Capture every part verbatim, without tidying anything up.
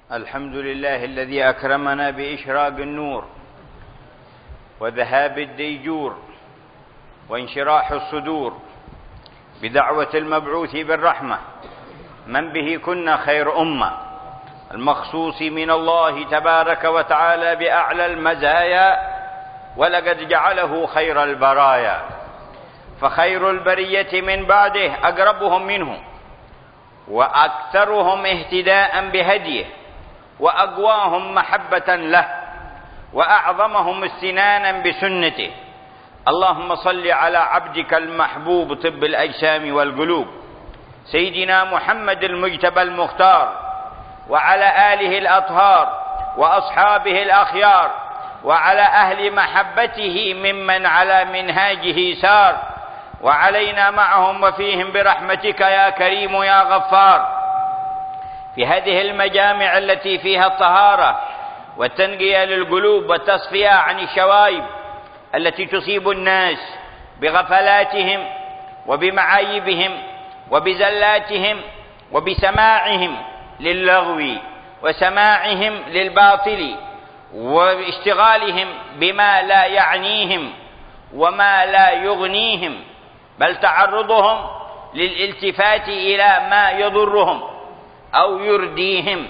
الحمد لله الذي أكرمنا بإشراق النور وذهاب الديجور وانشراح الصدور بدعوة المبعوث بالرحمة من به كنا خير أمة، المخصوص من الله تبارك وتعالى بأعلى المزايا، ولقد جعله خير البرايا، فخير البرية من بعده أقربهم منه وأكثرهم اهتداء بهديه وأقواهم محبة له وأعظمهم استنانا بسنته. اللهم صل على عبدك المحبوب طب الأجسام والقلوب سيدنا محمد المجتبى المختار، وعلى آله الأطهار وأصحابه الأخيار، وعلى أهل محبته ممن على منهاجه سار، وعلينا معهم وفيهم برحمتك يا كريم يا غفار. في هذه المجامع التي فيها الطهارة والتنقية للقلوب والتصفية عن الشوائب التي تصيب الناس بغفلاتهم وبمعايبهم وبزلاتهم وبسماعهم للغو وسماعهم للباطل واشتغالهم بما لا يعنيهم وما لا يغنيهم، بل تعرضهم للالتفات إلى ما يضرهم أو يرديهم.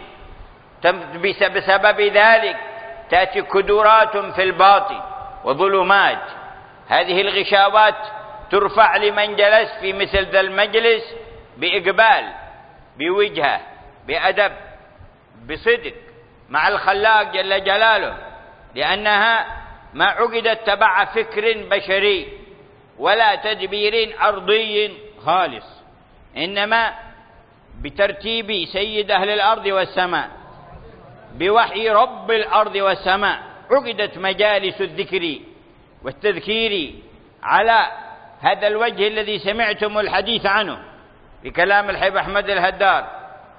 بسبب ذلك تأتي كدرات في الباطن وظلمات. هذه الغشاوات ترفع لمن جلس في مثل ذا المجلس بإقبال، بوجهه، بأدب، بصدق مع الخلاق جل جلاله، لأنها ما عقدت تبع فكر بشري ولا تدبير أرضي خالص، إنما بترتيب سيد أهل الأرض والسماء، بوحي رب الأرض والسماء، عقدت مجالس الذكر والتذكير على هذا الوجه الذي سمعتم الحديث عنه في كلام الحبيب أحمد الهدار،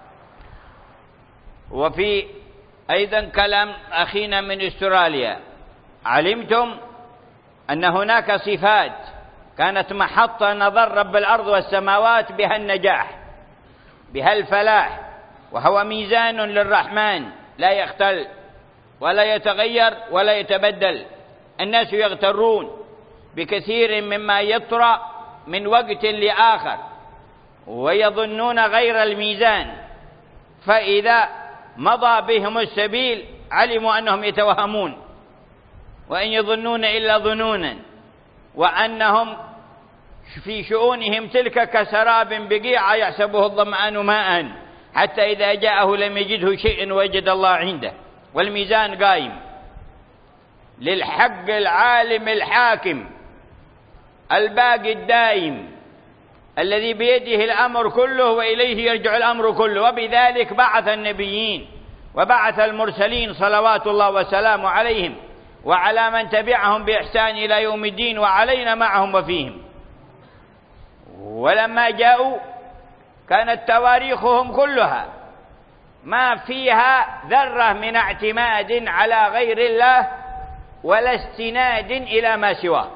وفي أيضا كلام أخينا من أستراليا. علمتم أن هناك صفات كانت محطة نظر رب الأرض والسماوات بها النجاح، بها الفلاح، وهو ميزان للرحمن لا يختل ولا يتغير ولا يتبدل. الناس يغترون بكثير مما يطرأ من وقت لآخر ويظنون غير الميزان، فإذا مضى بهم السبيل علموا أنهم يتوهمون وإن يظنون إلا ظنونا، وأنهم في شؤونهم تلك كسراب بقيعة يحسبه الظمآن ماء حتى إذا جاءه لم يجده شيء وجد الله عنده. والميزان قائم للحق العالم الحاكم الباقي الدائم الذي بيده الأمر كله وإليه يرجع الأمر كله، وبذلك بعث النبيين وبعث المرسلين صلوات الله وسلامه عليهم وعلى من تبعهم بإحسان إلى يوم الدين، وعلينا معهم وفيهم. ولما جاءوا كانت تواريخهم كلها ما فيها ذرة من اعتماد على غير الله ولا استناد إلى ما سواه.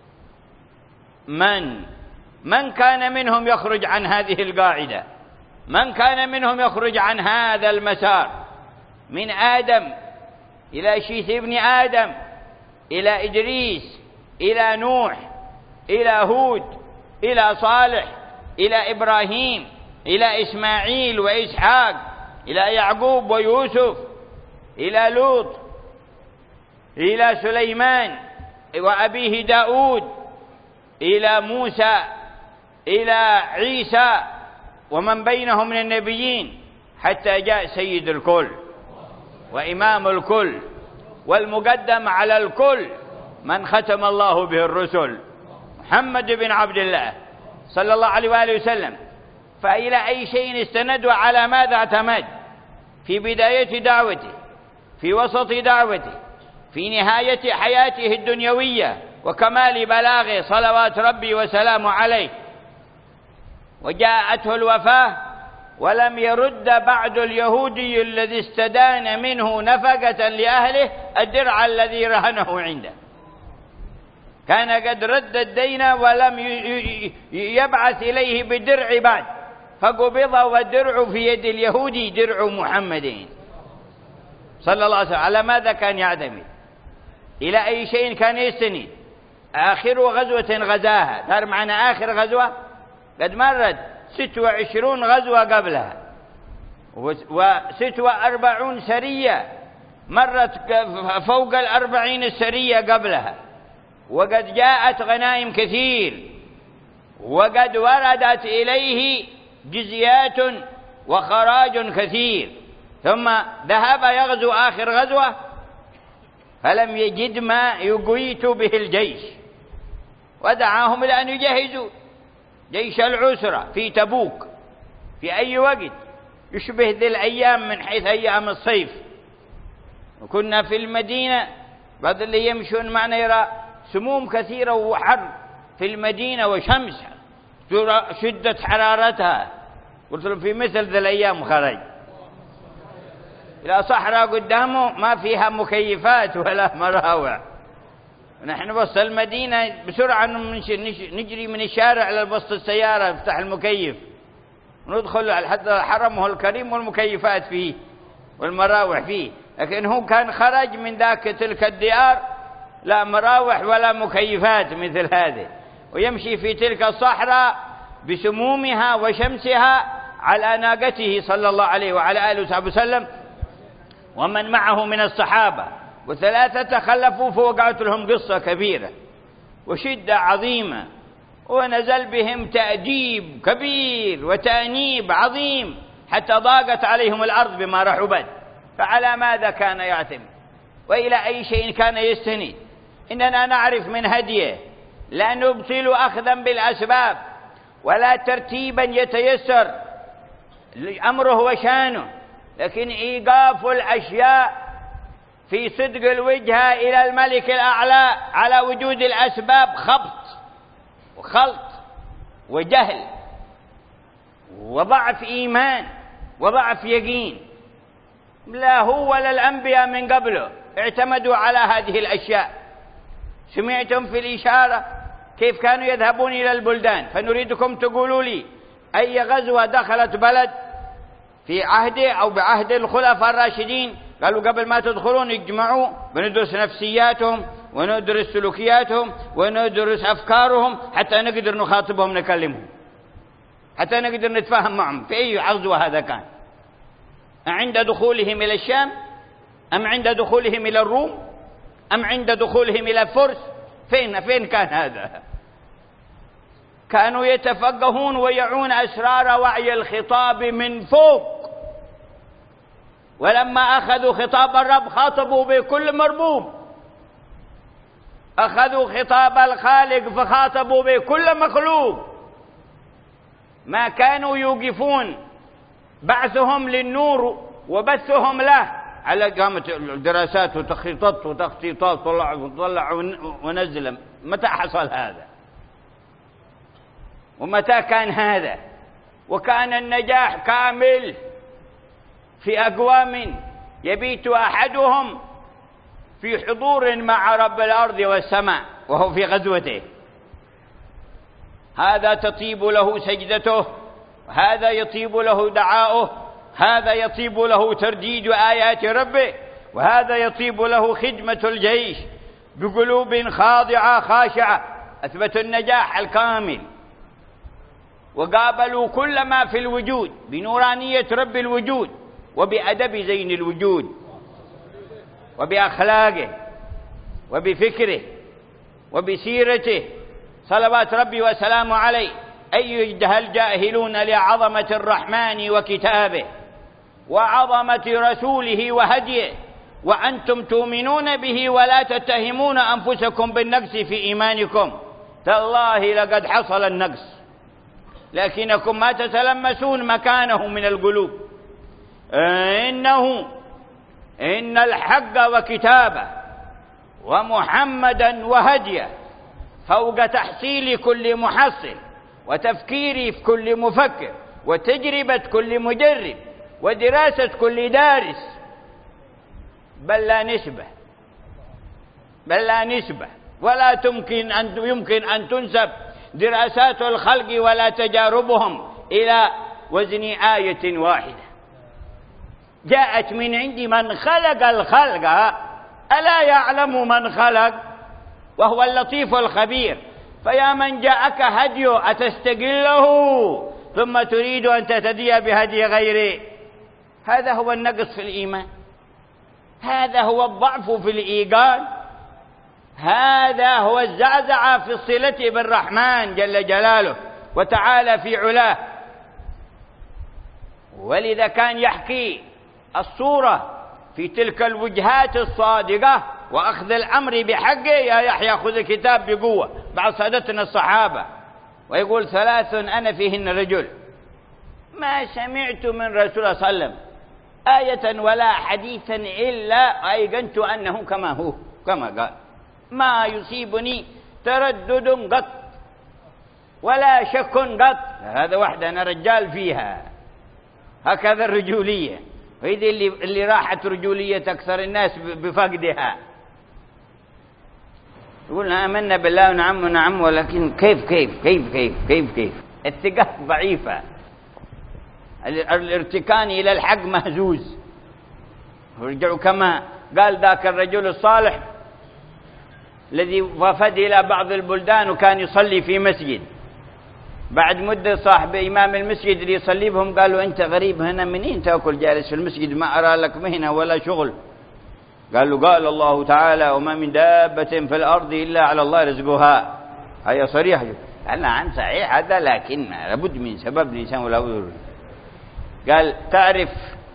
من من كان منهم يخرج عن هذه القاعدة؟ من كان منهم يخرج عن هذا المسار؟ من آدم إلى شيث ابن آدم، إلى إدريس، إلى نوح، إلى هود، إلى صالح، إلى إبراهيم، إلى إسماعيل وإسحاق، إلى يعقوب ويوسف، إلى لوط، إلى سليمان وأبيه داود، إلى موسى، إلى عيسى ومن بينهم من النبيين، حتى جاء سيد الكل وإمام الكل والمقدم على الكل من ختم الله به الرسل، محمد بن عبد الله صلى الله عليه وآله وسلم. فإلى أي شيء استند وعلى ماذا اعتمد؟ في بداية دعوته، في وسط دعوته، في نهاية حياته الدنيوية وكمال بلاغه صلوات ربي وسلامه عليه. وجاءته الوفاة ولم يرد بعد اليهودي الذي استدان منه نفقة لأهله الدرع الذي رهنه عنده، كان قد رد الدين ولم يبعث إليه بدرع بعد، فقبض والدرع في يد اليهودي درع محمد صلى الله عليه وسلم على ماذا كان يعتمد؟ إلى أي شيء كان يستند؟ آخر غزوة غزاها، صار معنا آخر غزوة قد مرت ست وعشرون غزوة قبلها، وست وأربعون سرية مرت فوق الأربعين السرية قبلها، وقد جاءت غنائم كثير، وقد وردت إليه جزيات وخراج كثير، ثم ذهب يغزو آخر غزوة فلم يجد ما يقيت به الجيش، ودعاهم إلى أن يجهزوا جيش العسرة في تبوك في أي وقت يشبه ذي الأيام من حيث أيام الصيف. وكنا في المدينة، بعض اللي يمشون معنا يرى سموم كثيرة وحر في المدينة وشمس ترى شدة حرارتها، قلت له في مثل ذي الأيام خرج إلى صحراء قدامه ما فيها مكيفات ولا مراوع، نحن بس المدينة بسرعة نجري من الشارع إلى بسط السيارة نفتح المكيف وندخل حتى حرمه الكريم والمكيفات فيه والمراوح فيه، لكن هو كان خرج من ذاك تلك الديار لا مراوح ولا مكيفات مثل هذه، ويمشي في تلك الصحراء بسمومها وشمسها على ناقته صلى الله عليه وعلى آله وصحبه وسلم ومن معه من الصحابة، وثلاثة تخلفوا فوقعت لهم قصة كبيرة وشدة عظيمة، ونزل بهم تأديب كبير وتأنيب عظيم حتى ضاقت عليهم الأرض بما رحبت. فعلى ماذا كان يعتمد؟ وإلى أي شيء كان يستند؟ إننا نعرف من هديه لا نبطل أخذا بالأسباب ولا ترتيبا يتيسر أمره وشانه، لكن إيقاف الأشياء في صدق الوجهة إلى الملك الأعلى على وجود الأسباب خبط وخلط وجهل وضعف إيمان وضعف يقين. لا هو ولا الأنبياء من قبله اعتمدوا على هذه الأشياء. سمعتم في الإشارة كيف كانوا يذهبون إلى البلدان، فنريدكم تقولوا لي أي غزوة دخلت بلد في عهده أو بعهد الخلفاء الراشدين قالوا قبل ما تدخلون اجمعوا بندرس نفسياتهم وندرس سلوكياتهم وندرس أفكارهم حتى نقدر نخاطبهم نكلمهم، حتى نقدر نتفاهم معهم. في أي غزوة هذا كان؟ عند دخولهم إلى الشام أم عند دخولهم إلى الروم أم عند دخولهم إلى فرس؟ فين فين كان هذا؟ كانوا يتفقهون ويعون أسرار وعي الخطاب من فوق، ولما أخذوا خطاب الرب خاطبوا بكل مربوب، أخذوا خطاب الخالق فخاطبوا بكل مخلوق. ما كانوا يوقفون بعثهم للنور وبثهم له على قامة الدراسات وتخطيطات وتخطيطات طلع وطلع ونزل. متى حصل هذا؟ ومتى كان هذا؟ وكان النجاح كامل في أقوام يبيت أحدهم في حضور مع رب الأرض والسماء وهو في غزوته، هذا تطيب له سجدته، هذا يطيب له دعاؤه، هذا يطيب له ترديد آيات ربه، وهذا يطيب له خدمة الجيش بقلوب خاضعة خاشعة. أثبتوا النجاح الكامل وقابلوا كل ما في الوجود بنورانية رب الوجود وبأدب زين الوجود وبأخلاقه وبفكره وبسيرته صلوات ربي وسلامه عليه. أيها الجاهلون لعظمة الرحمن وكتابه وعظمة رسوله وهديه وأنتم تؤمنون به ولا تتهمون أنفسكم بالنقص في إيمانكم. تالله لقد حصل النقص لكنكم ما تتلمسون مكانه من القلوب. إنه إن الحق وكتابه ومحمدا وهديه فوق تحصيل كل محصل وتفكير في كل مفكر وتجربة كل مجرب ودراسة كل دارس، بل لا نسبة بل لا نسبة ولا تمكن أن يمكن أن تنسب دراسات الخلق ولا تجاربهم إلى وزن آية واحدة. جاءت من عند من خلق الخلق، ألا يعلم من خلق وهو اللطيف الخبير؟ فيا من جاءك هدي أتستقله ثم تريد أن تهتدي بهدي غيره؟ هذا هو النقص في الإيمان، هذا هو الضعف في الإيقان، هذا هو الزعزعة في الصلة بالرحمن جل جلاله وتعالى في علاه. ولذا كان يحكي الصورة في تلك الوجهات الصادقة وأخذ الأمر بحقه: يا يحيى خذ الكتاب بقوة، بعد سادتنا الصحابة، ويقول: ثلاث أنا فيهن رجل ما سمعت من رسول الله صلى الله عليه وسلم آية ولا حديثا إلا أيقنت أنه كما هو، كما قال: ما يصيبني تردد قط ولا شك قط. هذا وحده أنا رجال فيها. هكذا الرجولية، وإذا اللي, اللي راحت رجولية أكثر الناس بفقدها. يقول: آمنا بالله ونعم ونعم، ولكن كيف كيف كيف كيف كيف كيف الثقة ضعيفة، الارتكان إلى الحق مهزوز. ورجعوا كما قال ذاك الرجل الصالح الذي وفد إلى بعض البلدان وكان يصلي في مسجد، بعد مدة صاحب إمام المسجد اللي يصلي بهم قالوا: أنت غريب هنا، منين تأكل جالس في المسجد؟ ما أرى لك مهنة ولا شغل. قالوا: قال الله تعالى: وما من دابة في الأرض إلا على الله رزقها. هي صريحة. قال: نعم صحيح هذا، لكن لابد من سبب الإنسان ولا بد. قال: تعرف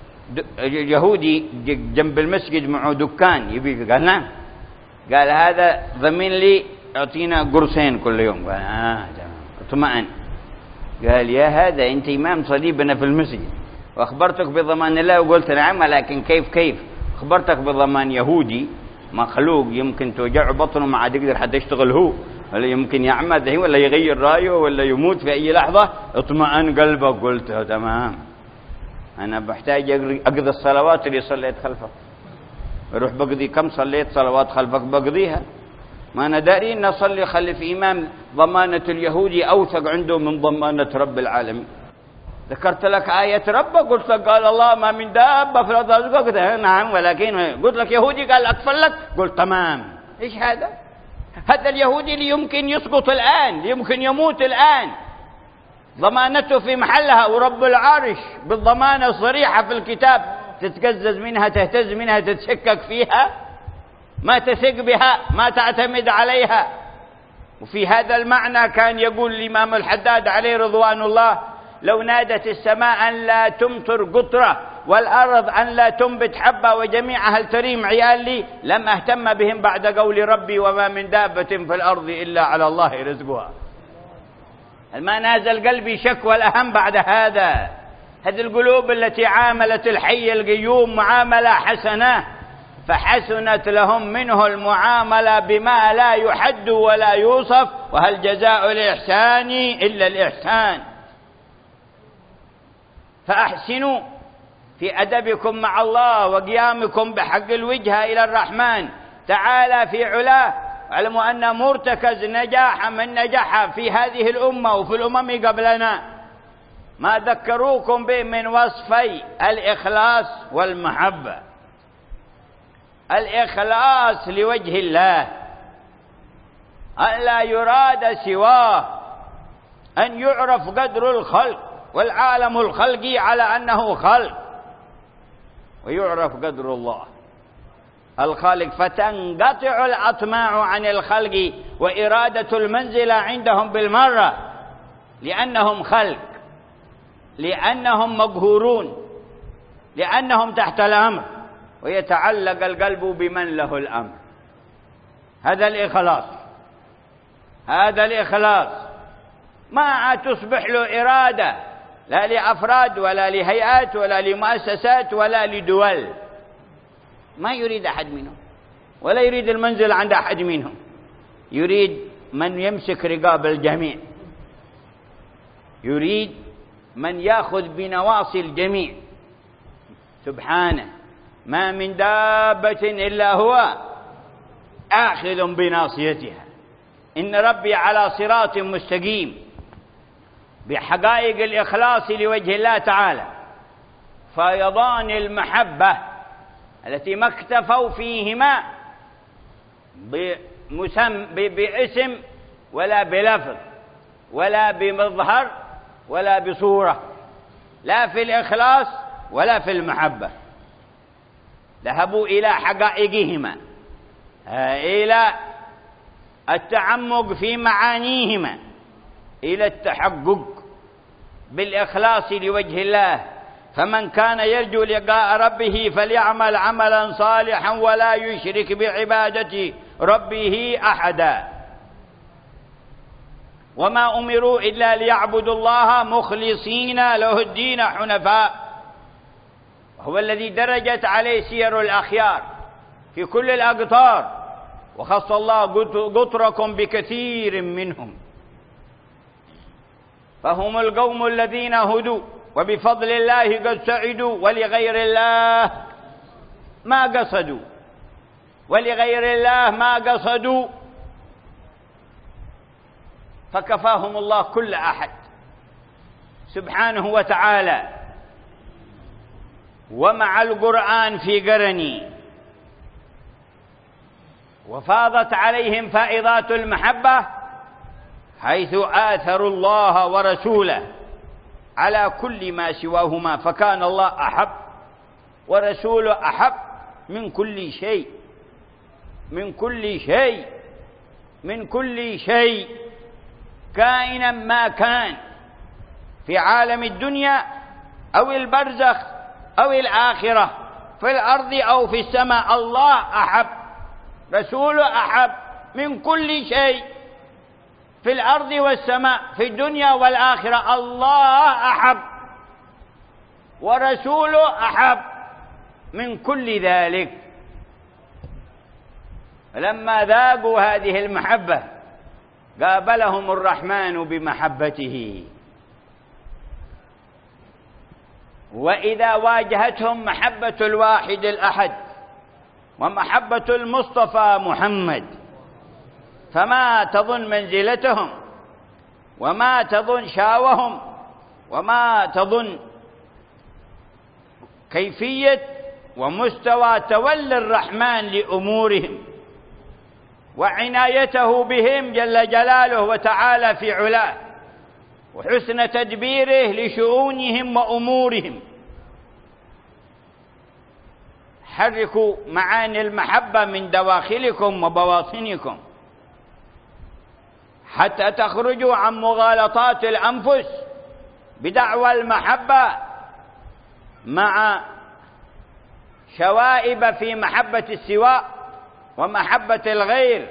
يهودي جنب المسجد معه دكان يبيك؟ قال: نعم. قال: هذا ضمن لي أعطينا قرصين كل يوم. قال: آه اطمئن. قال: يا هذا أنت إمام صليبنا في المسجد وأخبرتك بضمان الله وقلت نعم، لكن كيف كيف أخبرتك بضمان يهودي مخلوق يمكن توجع بطنه ما عاد يقدر حتى يشتغل هو، ولا يمكن يعمى ذهي ولا يغير رايه ولا يموت في أي لحظة. اطمئن قلبك. قلت: تمام، أنا بحتاج أقضي الصلوات اللي صليت خلفك. أروح بقضي كم صليت صلوات خلفك بقضيها. ما أنا داري أن أصلي خلف إمام ضمانة اليهودي أوثق عنده من ضمانة رب العالمين. ذكرت لك آية ربك، قلت لك قال الله: ما من دابة في الأرض. قلت: نعم، ولكن قلت لك يهودي قال أكفل لك. قلت: تمام. إيش هذا؟ هذا اليهودي اللي يمكن يسقط الآن، اللي يمكن يموت الآن، ضمانته في محلها، ورب العرش بالضمانة الصريحة في الكتاب تتقزز منها، تهتز منها، تتشكك فيها، ما تثق بها، ما تعتمد عليها. وفي هذا المعنى كان يقول الإمام الحداد عليه رضوان الله: لو نادت السماء أن لا تمطر قطرة والأرض أن لا تنبت حبة وجميعها التريم عيال لي لم أهتم بهم بعد قول ربي: وما من دابة في الأرض إلا على الله رزقها. ما نازل قلبي شك، والأهم بعد هذا هذه القلوب التي عاملت الحي القيوم معاملة حسنة فحسنت لهم منه المعاملة بما لا يحد ولا يوصف، وهل جزاء الإحسان إلا الإحسان. فأحسنوا في أدبكم مع الله وقيامكم بحق الوجهة إلى الرحمن تعالى في علاه. علموا أن مرتكز نجاح من نجح في هذه الأمة وفي الأمم قبلنا ما ذكروكم به من وصفي الإخلاص والمحبة. الإخلاص لوجه الله، أن لا يراد سواه، أن يعرف قدر الخلق والعالم الخلقي على أنه خلق، ويعرف قدر الله الخالق، فتنقطع الأطماع عن الخلق وإرادة المنزلة عندهم بالمرة، لأنهم خلق، لأنهم مقهورون، لأنهم تحت الأمر، ويتعلق القلب بمن له الأمر. هذا الإخلاص، هذا الإخلاص ما تصبح له إرادة لا لأفراد ولا لهيئات ولا لمؤسسات ولا لدول، ما يريد أحد منهم ولا يريد المنزل عند أحد منهم، يريد من يمسك رقاب الجميع، يريد من يأخذ بنواصي الجميع. سبحانه ما من دابة إلا هو آخذ بناصيتها. إن ربي على صراط مستقيم بحقائق الإخلاص لوجه الله تعالى. فيضان المحبة التي ما اكتفوا فيهما بمسم باسم ولا بلفظ ولا بمظهر ولا بصورة، لا في الإخلاص ولا في المحبة، ذهبوا إلى حقائقهما، إلى التعمق في معانيهما، إلى التحقق بالإخلاص لوجه الله. فمن كان يرجو لقاء ربه فليعمل عملا صالحا ولا يشرك بعبادة ربه أحدا. وما أمروا إلا ليعبدوا الله مخلصين له الدين حنفاء، هو الذي درجت عليه سير الأخيار في كل الأقطار، وخص الله قطركم بكثير منهم، فهم القوم الذين هدوا وبفضل الله قد سعدوا، ولغير الله ما قصدوا، ولغير الله ما قصدوا، فكفاهم الله كل أحد سبحانه وتعالى. ومع القرآن في قرني، وفاضت عليهم فائضات المحبة حيث آثروا الله ورسوله على كل ما سواهما، فكان الله أحب ورسوله أحب من كل شيء، من كل شيء، من كل شيء، كائنا ما كان في عالم الدنيا أو البرزخ أو الآخرة، في الأرض أو في السماء، الله أحب، رسوله أحب من كل شيء في الأرض والسماء، في الدنيا والآخرة، الله أحب ورسوله أحب من كل ذلك. لما ذاقوا هذه المحبة قابلهم الرحمن بمحبته. وإذا واجهتهم محبة الواحد الأحد ومحبة المصطفى محمد، فما تظن منزلتهم، وما تظن شاوهم، وما تظن كيفية ومستوى تولي الرحمن لأمورهم وعنايته بهم جل جلاله وتعالى في علاه، وحسن تدبيره لشؤونهم وأمورهم. حركوا معاني المحبة من دواخلكم وبواطنكم حتى تخرجوا عن مغالطات الأنفس بدعوى المحبة مع شوائب في محبة السواء ومحبة الغير،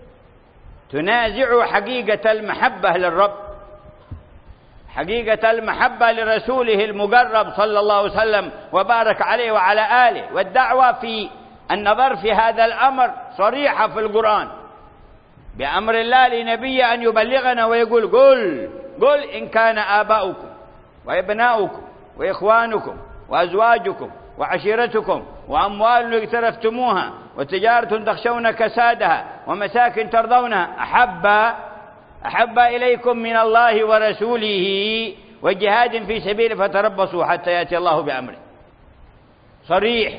تنازع حقيقة المحبة للرب، حقيقة المحبة لرسوله المقرب صلى الله عليه وسلم وبارك عليه وعلى آله. والدعوة في النظر في هذا الأمر صريحة في القرآن، بأمر الله لنبي أن يبلغنا ويقول: قل قل إن كان آباؤكم وأبناؤكم وإخوانكم وأزواجكم وعشيرتكم وأموال اقترفتموها وتجارة تخشون كسادها ومساكن ترضونها أحب أحب إليكم من الله ورسوله وجهاد في سبيله فتربصوا حتى يأتي الله بأمره. صريح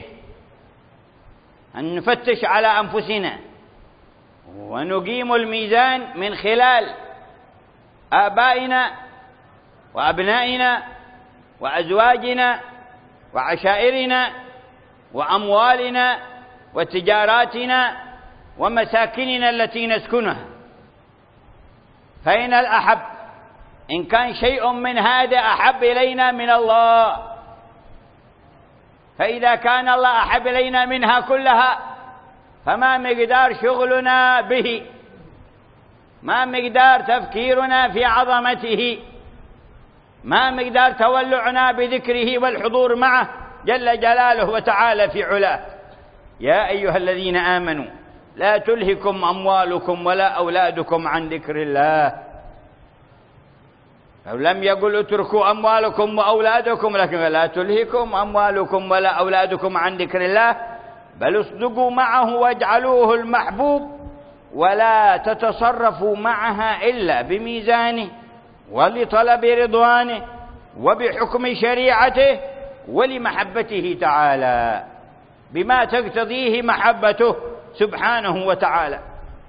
أن نفتش على أنفسنا ونقيم الميزان من خلال آبائنا وأبنائنا وأزواجنا وعشائرنا وأموالنا وتجاراتنا ومساكننا التي نسكنها. فإن الأحب إن كان شيء من هذا أحب إلينا من الله، فإذا كان الله أحب إلينا منها كلها فما مقدار شغلنا به، ما مقدار تفكيرنا في عظمته، ما مقدار تولعنا بذكره والحضور معه جل جلاله وتعالى في علاه. يا أيها الذين آمنوا لا تلهكم أموالكم ولا أولادكم عن ذكر الله. أو لم يقل اتركوا أموالكم وأولادكم، لكن لا تلهكم أموالكم ولا أولادكم عن ذكر الله، بل اصدقوا معه واجعلوه المحبوب، ولا تتصرفوا معها إلا بميزانه ولطلب رضوانه وبحكم شريعته ولمحبته تعالى بما تقتضيه محبته سبحانه وتعالى.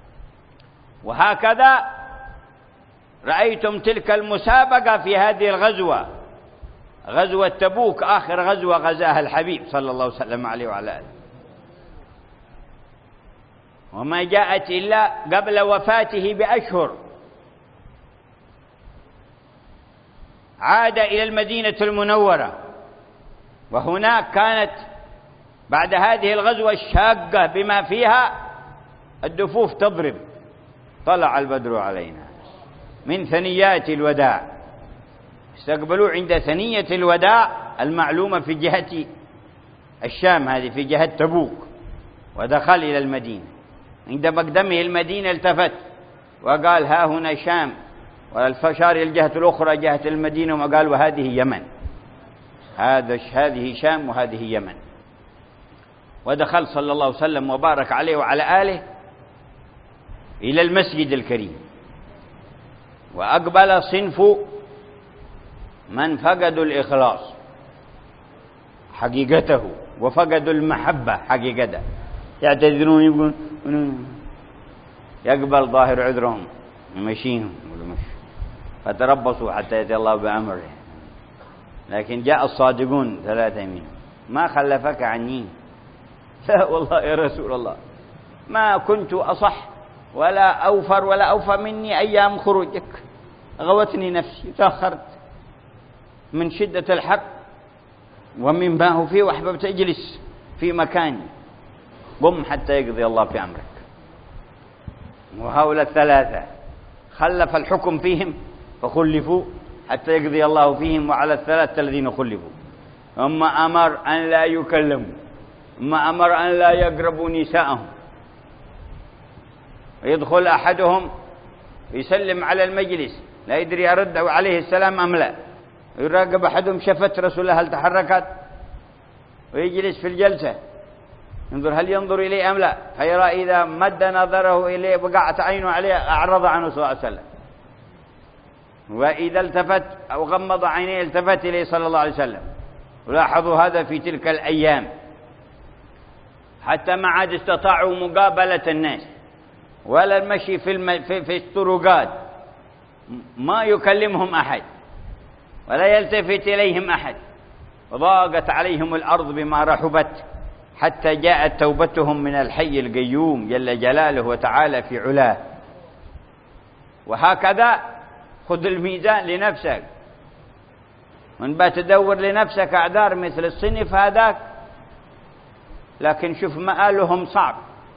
وهكذا رأيتم تلك المسابقة في هذه الغزوة، غزوة تبوك، آخر غزوة غزاها الحبيب صلى الله وسلم عليه وعلى آله، وما جاءت إلا قبل وفاته بأشهر. عاد إلى المدينة المنورة، وهناك كانت بعد هذه الغزوة الشاقة بما فيها الدفوف تضرب. طلع البدر علينا من ثنيات الوداع، استقبلوا عند ثنية الوداع المعلومة في جهة الشام، هذه في جهة تبوك، ودخل إلى المدينة. عند مقدمه المدينة التفت وقال ها هنا شام، والفشار الجهة الأخرى جهة المدينة، وقال وهذه يمن، هذا هذه شام وهذه يمن. ودخل صلى الله عليه وسلم وبارك عليه وعلى آله إلى المسجد الكريم، وأقبل صنف من فقدوا الإخلاص حقيقته وفقدوا المحبة حقيقته، يعتذرون يقولون يقبل ظاهر عذرهم يمشيهم، فتربصوا حتى يأتي الله بأمره. لكن جاء الصادقون ثلاثة منهم: ما خلفك عني؟ لا والله يا رسول الله ما كنت أصح ولا أوفر ولا أوفى مني أيام خروجك، غوتني نفسي، تأخرت من شدة الحر ومن ما هو فيه، وأحببت أجلس في مكاني، قم حتى يقضي الله في أمرك. وهؤلاء الثلاثة خلف الحكم فيهم فخلفوا حتى يقضي الله فيهم، وعلى الثلاثة الذين خلفوا ثم أمر أن لا يكلموا، ثم أمر أن لا يقربوا نساءهم. يدخل أحدهم يسلم على المجلس لا يدري يرد عليه السلام أم لا، يراقب أحدهم شفت رسوله هل تحركت، ويجلس في الجلسة ينظر هل ينظر إليه أم لا، فيرى إذا مد نظره إليه وقعت عينه عليه أعرض عنه صلى الله عليه وسلم، وإذا التفت أو غمض عينيه التفت إليه صلى الله عليه وسلم. ولاحظوا هذا في تلك الأيام، حتى ما عاد استطاعوا مقابلة الناس ولا المشي في, الم... في... في الطرقات، ما يكلمهم أحد ولا يلتفت إليهم أحد، وضاقت عليهم الأرض بما رحبت، حتى جاءت توبتهم من الحي القيوم جل جلاله وتعالى في علاه. وهكذا خذ الميزان لنفسك، من بات تدور لنفسك أعذار مثل الصنف هذاك، لكن شوف مآلهم صعب،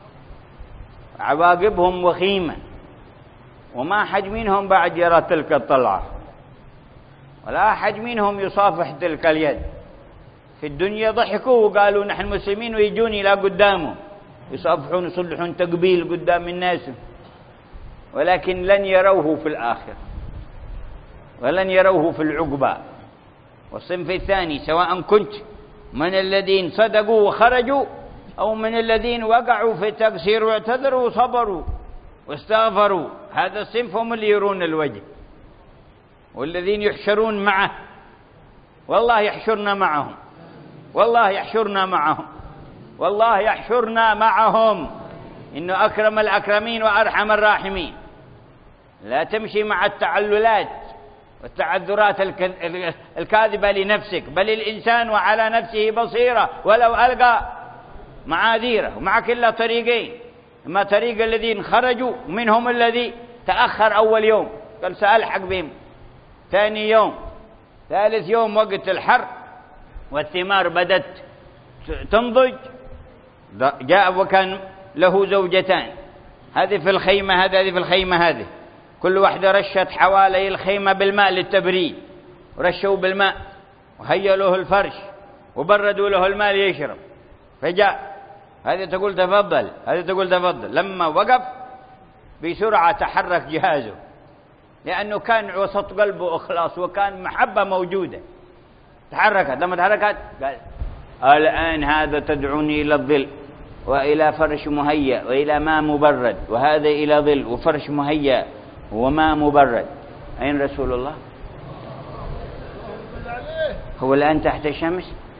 عواقبهم وخيمة، وما أحد منهم بعد يرى تلك الطلعة، ولا أحد منهم يصافح تلك اليد. في الدنيا ضحكوا وقالوا نحن مسلمين، ويجون إلى قدامه يصافحون يصلحون تقبيل قدام الناس، ولكن لن يروه في الآخرة ولن يروه في العقبى. والصنف الثاني سواء كنت من الذين صدقوا وخرجوا أو من الذين وقعوا في التقصير واعتذروا وصبروا واستغفروا، هذا الصنف هم اللي يرون الوجه، والذين يحشرون معه. والله يحشرنا معهم، والله يحشرنا معهم، والله يحشرنا معهم، إنه أكرم الأكرمين وأرحم الراحمين. لا تمشي مع التعللات والتعذرات الكاذبة لنفسك، بل الإنسان وعلى نفسه بصيرة ولو ألقى معاذيره، ومعك إلا طريقين: إما طريق الذين خرجوا، منهم الذي تأخر أول يوم قال سألحق بهم، ثاني يوم، ثالث يوم وقت الحر والثمار بدت تنضج، جاء وكان له زوجتان، هذه في الخيمة هذه في الخيمة هذه، كل واحدة رشت حوالي الخيمة بالماء للتبريد، ورشوا بالماء وهيئوا له الفرش وبردوا له الماء ليشرب. فجاء هذه تقول تفضل، هذه تقول تفضل. لما وقف بسرعة تحرك جهازه، لأنه كان وسط قلبه إخلاص وكان محبة موجودة. تحركت، لما تحركت قال الآن هذا تدعوني إلى الظل وإلى فرش مهيأ وإلى ماء مبرد، وهذا إلى ظل وفرش مهيأ وماء مبرد. أين رسول الله؟ هو الآن تحت الشمس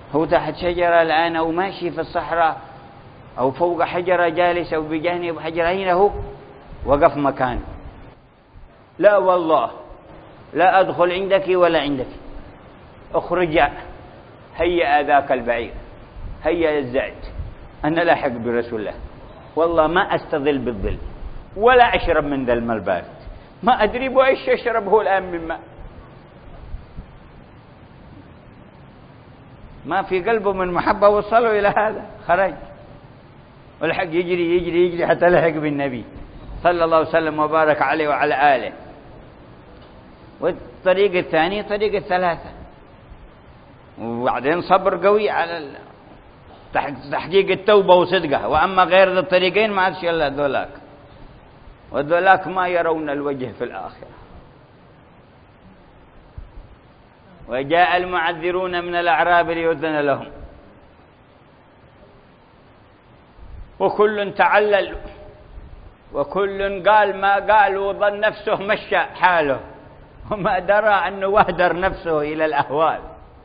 هو تحت شجرة الآن أو ماشي في الصحراء أو فوق حجرة جالس أو بجانب حجرة، هنا هو وقف مكانه. لا والله لا أدخل عندك ولا عندك، اخرج، هيا ذاك البعير، هيا الزعد، أنا لاحق برسول الله، والله ما أستظل بالظل ولا أشرب من ذا الماء البارد، ما أدري بإيش أشربه الآن من ماء. ما في قلبه من محبة وصلوا إلى هذا، خرج والحق يجري يجري يجري حتى لحق بالنبي صلى الله عليه وسلم وبارك عليه وعلى آله. والطريق الثاني طريق الثلاثة، وبعدين صبر قوي على تحقيق التوبة وصدقها. وأما غير ذا الطريقين ما عادش إلا ذولاك، وذولاك ما يرون الوجه في الآخرة. وجاء المعذرون من الأعراب ليؤذن لهم، وكل تعلل وكل قال ما قال وظن نفسه مشى حاله وما درى أنه وهدر نفسه إلى الأهوال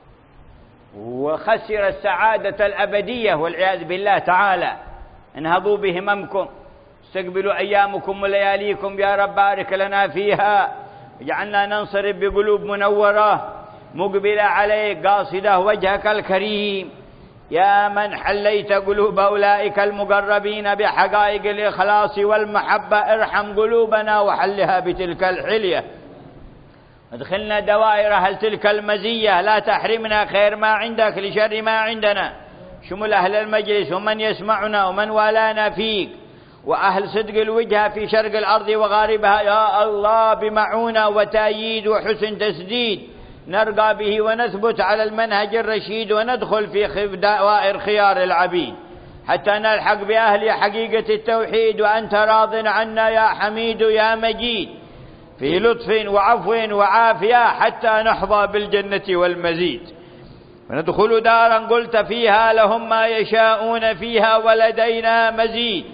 وخسر السعادة الأبدية والعياذ بالله تعالى. انهضوا بهممكم، استقبلوا أيامكم ولياليكم يا رب، بارك لنا فيها، اجعلنا ننصرف بقلوب منورة مقبلة عليك قاصدة وجهك الكريم، يا من حليت قلوب أولئك المقربين بحقائق الإخلاص والمحبة، ارحم قلوبنا وحلها بتلك الحلية، ادخلنا دوائر أهل تلك المزية، لا تحرمنا خير ما عندك لشر ما عندنا. شمل أهل المجلس ومن يسمعنا ومن والانا فيك، وأهل صدق الوجهة في شرق الأرض وغاربها يا الله، بمعونة وتأييد وحسن تسديد نرقى به ونثبت على المنهج الرشيد، وندخل في دوائر خيار العبيد حتى نلحق بأهل حقيقة التوحيد، وأنت راض عنا يا حميد يا مجيد، في لطف وعفو وعافية حتى نحظى بالجنة والمزيد، وندخل دارا قلت فيها لهم ما يشاءون فيها ولدينا مزيد.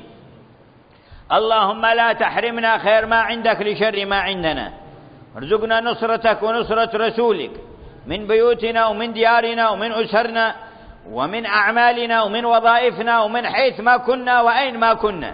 اللهم لا تحرمنا خير ما عندك لشر ما عندنا، ارزقنا نصرتك ونصرة رسولك من بيوتنا ومن ديارنا ومن أسرنا ومن أعمالنا ومن وظائفنا ومن حيث ما كنا وأين ما كنا.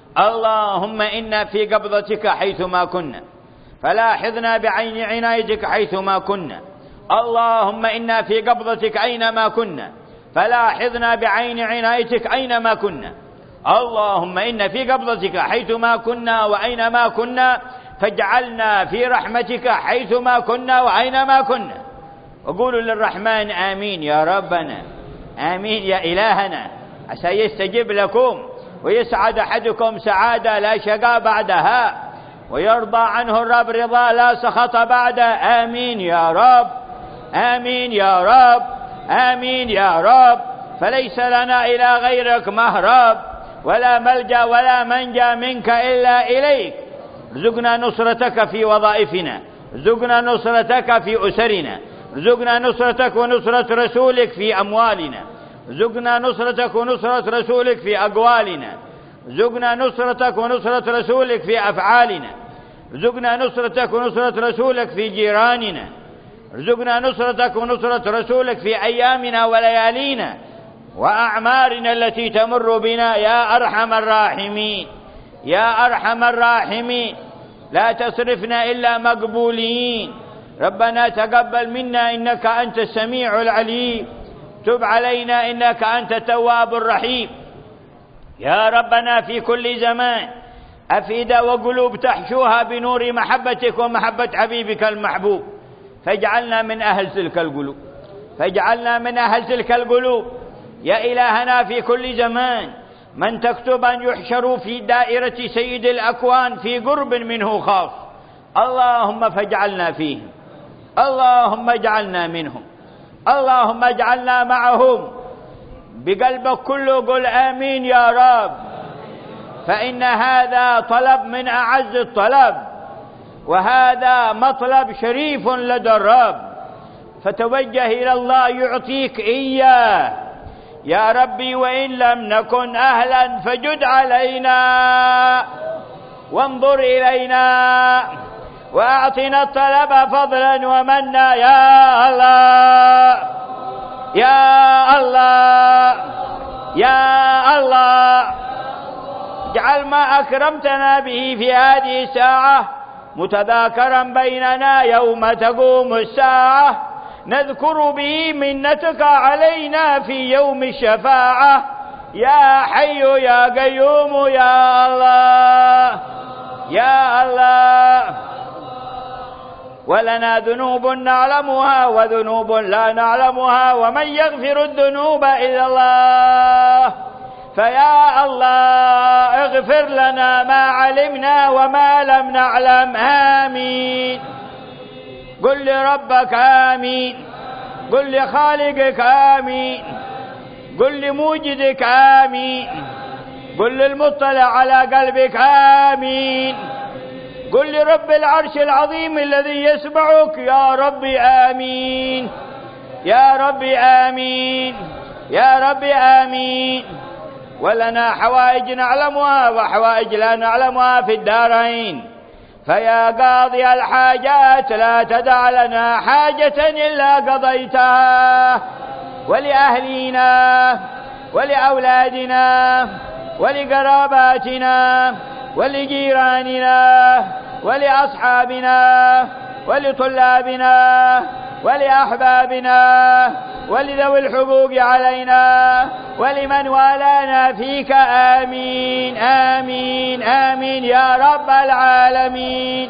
اللهم إنا في قبضتك حيث ما كنا، فلاحظنا بعين عنايتك حيث ما كنا. اللهم إنا في قبضتك أينما كنا، فلاحظنا بعين عنايتك أينما كنا. اللهم إنا في قبضتك حيث ما كنا وأينما كنا، فاجعلنا في رحمتك حيث ما كنا وأينما كنا. وقولوا للرحمن آمين يا ربنا، آمين يا إلهنا، عسى يستجب لكم ويسعد أحدكم سعادة لا شقاء بعدها، ويرضى عنه الرب رضا لا سخط بعده. آمين يا رب، آمين يا رب، آمين يا رب. فليس لنا إلى غيرك مهرب، ولا ملجأ ولا منجا منك إلا إليك. ارزقنا نصرتك في وظائفنا، ارزقنا نصرتك في أسرنا، ارزقنا نصرتك ونصرة رسولك في أموالنا، ارزقنا نصرتك ونصرة رسولك في أقوالنا، ارزقنا نصرتك ونصرة رسولك في أفعالنا، ارزقنا نصرتك ونصرة رسولك في جيراننا، ارزقنا نصرتك ونصرة رسولك في أيامنا وليالينا وأعمارنا التي تمر بنا يا أرحم الراحمين، يا أرحم الراحمين. لا تصرفنا إلا مقبولين. ربنا تقبل منا إنك أنت السميع العليم، تب علينا إنك أنت التواب الرحيم. يا ربنا في كل زمان أفئدة وقلوب تحشوها بنور محبتك ومحبة حبيبك المحبوب، فاجعلنا من أهل تلك القلوب، فاجعلنا من أهل تلك القلوب يا إلهنا في كل زمان. من تكتب أن يحشروا في دائرة سيد الأكوان في قرب منه خاص، اللهم فاجعلنا فيهم، اللهم اجعلنا منهم، اللهم اجعلنا معهم. بقلبك كله قل آمين يا رب، فإن هذا طلب من أعز الطلب، وهذا مطلب شريف لدى الرب، فتوجه إلى الله يعطيك إياه يا ربي. وإن لم نكن أهلا فجد علينا وانظر إلينا وأعطنا الطلب فضلا ومنا يا الله. يا الله يا الله اجعل ما أكرمتنا به في هذه الساعة متذاكرا بيننا يوم تقوم الساعة، نذكر به منتك علينا في يوم الشفاعة. يا حي يا قيوم يا الله يا الله. ولنا ذنوب نعلمها وذنوب لا نعلمها، ومن يغفر الذنوب إلا الله. فيا الله اغفر لنا ما علمنا وما لم نعلم. آمين. قل لربك آمين، قل لخالقك آمين، قل لموجدك آمين، قل للمطلع على قلبك آمين، قل لرب العرش العظيم الذي يسمعك يا ربي آمين يا ربي آمين يا ربي آمين. ولنا حوائج نعلمها وحوائج لا نعلمها في الدارين، فيا قاضي الحاجات لا تدع لنا حاجة إلا قضيتها، ولأهلنا ولأولادنا ولقراباتنا ولجيراننا ولأصحابنا ولطلابنا ولأحبابنا ولذوي الحقوق علينا ولمن والانا فيك. آمين آمين آمين يا رب العالمين.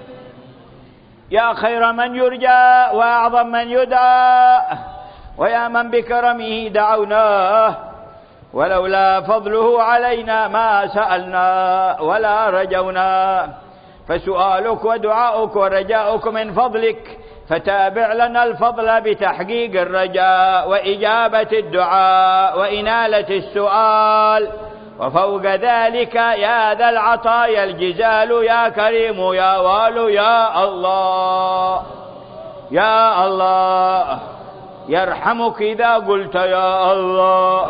يا خير من يرجى وأعظم من يدعى، ويا من بكرمه دعوناه، ولولا فضله علينا ما سألنا ولا رجونا، فسؤالك ودعاؤك ورجاؤك من فضلك، فتابع لنا الفضل بتحقيق الرجاء وإجابة الدعاء وإنالة السؤال. وفوق ذلك يا ذا العطايا الجزال يا كريم يا وال يا الله يا الله. يرحمك إذا قلت يا الله،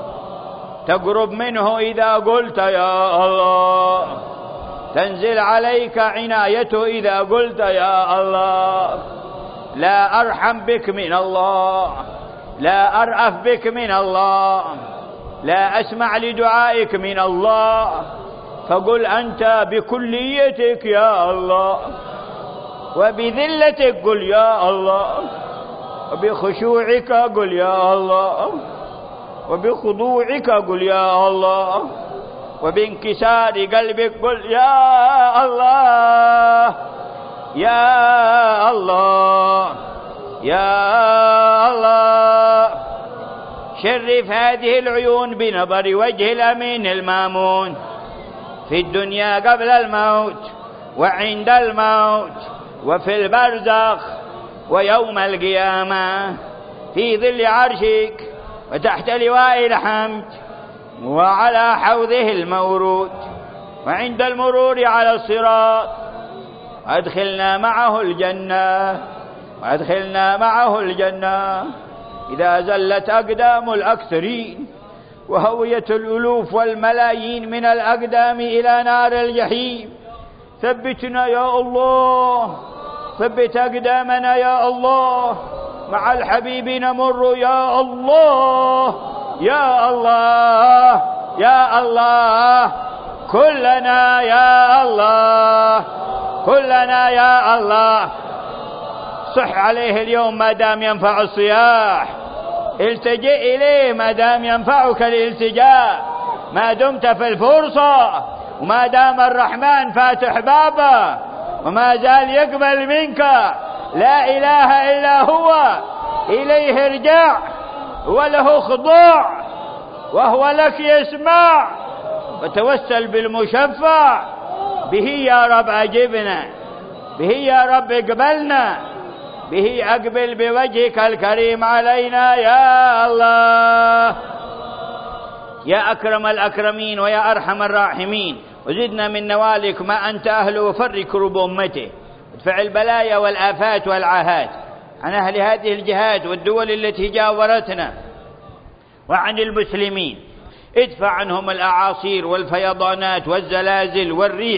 تقرب منه إذا قلت يا الله، تنزل عليك عنايته إذا قلت يا الله. لا أرحم بك من الله، لا أرأف بك من الله، لا أسمع لدعائك من الله، فقل أنت بكليتك يا الله، وبذلتك قل يا الله، وبخشوعك قل يا الله، وبخضوعك قل يا الله، وبانكسار قلبك قل يا الله يا الله يا الله. شرف هذه العيون بنظر وجه الأمين المامون في الدنيا قبل الموت وعند الموت وفي البرزخ ويوم القيامة، في ظل عرشك وتحت لواء الحمد وعلى حوضه المورود، وعند المرور على الصراط. أدخلنا معه الجنة وأدخلنا معه الجنة إذا زلت أقدام الأكثرين وهوية الألوف والملايين من الأقدام إلى نار الجحيم. ثبتنا يا الله، ثبت أقدامنا يا الله، مع الحبيب نمر يا الله يا الله يا الله. كلنا يا الله كلنا يا الله. صح عليه اليوم ما دام ينفع الصياح، التجئ إليه ما دام ينفعك الالتجاء، ما دمت في الفرصة، وما دام الرحمن فاتح بابه وما زال يقبل منك. لا إله إلا هو، إليه ارجع وله خضوع، وهو لك يسمع. وتوسل بالمشفع به يا رب أجبنا، به يا رب اقبلنا، به أقبل بوجهك الكريم علينا يا الله. يا أكرم الأكرمين ويا أرحم الراحمين، وزدنا من نوالك ما أنت أهله، وفرج كرب أمته، ادفع البلايا والآفات والعاهات عن أهل هذه الجهات والدول التي جاورتنا وعن المسلمين. ادفع عنهم الأعاصير والفيضانات والزلازل والريح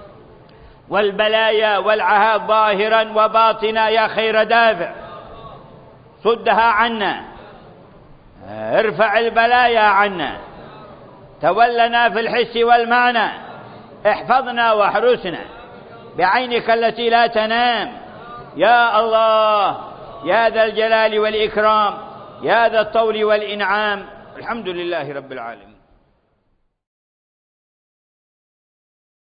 والبلايا والعهات ظاهرا وباطنا يا خير دافع. صدها عنا ارفع البلايا عنا، تولنا في الحس والمعنى، احفظنا واحرسنا بعينك التي لا تنام يا الله، يا ذا الجلال والإكرام، يا ذا الطول والإنعام. الحمد لله رب العالمين.